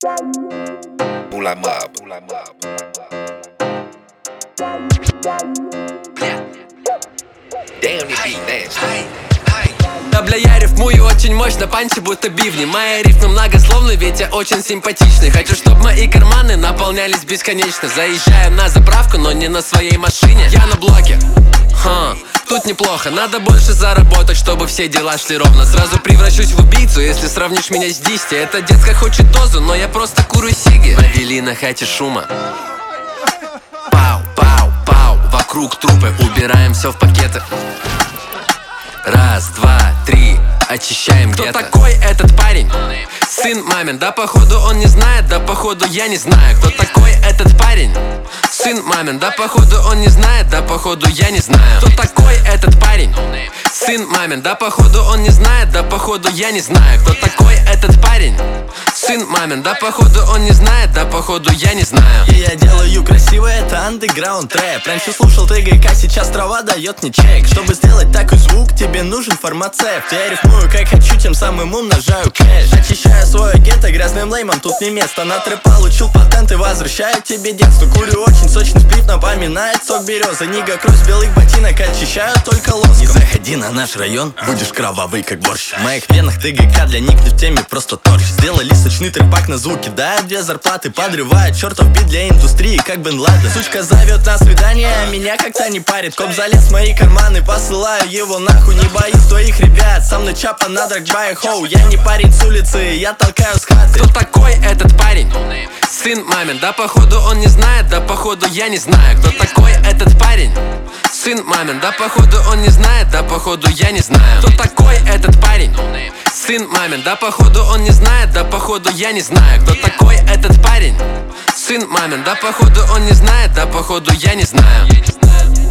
Moulin Mob. Damn, this beat nasty. Да, бля, я рифмую очень мощно, панчи будто бивни. Мои рифмы многословны, ведь я очень симпатичный. Хочу, чтоб мои карманы наполнялись бесконечно. Заезжаю на заправку, но не на своей машине. Я на блоке, тут неплохо. Надо больше заработать, чтобы все дела шли ровно. Сразу превращусь в убийцу, если сравнишь меня с Дисти. Эта детка хочет дозу, но я просто курю сиги. Навели на хате шума. Пау, пау, пау, вокруг трупы, убираем все в пакеты. Раз, два, три, очищаем гетто. Кто такой этот парень? Сын мамин, да походу он не знает, да походу я не знаю. Кто такой этот парень? Сын мамин, да походу он не знает, да походу я не знаю. Кто такой этот парень? Сын мамин, да походу он не знает, да походу я не знаю. Кто такой этот парень? Сын мамин, да походу он не знает, да походу я не знаю. И я делаю красиво, это андеграунд рэп. Раньше слушал ТГК, сейчас трава дает мне чек. Чтобы сделать такой звук, тебе нужен фармацевт. Я рифмую как хочу, тем самым умножаю кэш. Очищаю свое гетто грязным леймом, тут не место. На трэп получил патент и возвращаю тебе детство. Курю очень сочный сплит, напоминает сок березы. Нига кровь белых ботинок, очищаю только лоском. Не заходи на наш район, будешь кровавый как борщ. В моих венах ТГК, для них не в теме, просто торч. Сделали сочный трепак на звуки, дают 2 зарплаты. Подрывает чертов бит для индустрии, как Бен Ладен. Сучка зовет на свидание, а меня как-то не парит. Коп залез в мои карманы, посылаю его нахуй. Не боюсь твоих ребят, со мной чапа на драгбай хоу. Я не парень с улицы, я толкаю с хаты. Кто такой этот парень? Сын мамин, да походу он не знает, да походу я не знаю. Кто такой этот парень? Сын мамин, да походу он не знает, да походу я не знаю. Кто такой этот парень? Сын мамин, да походу он не знает, да походу я не знаю. Кто такой этот парень? Сын мамин, да походу он не знает, да походу я не знаю.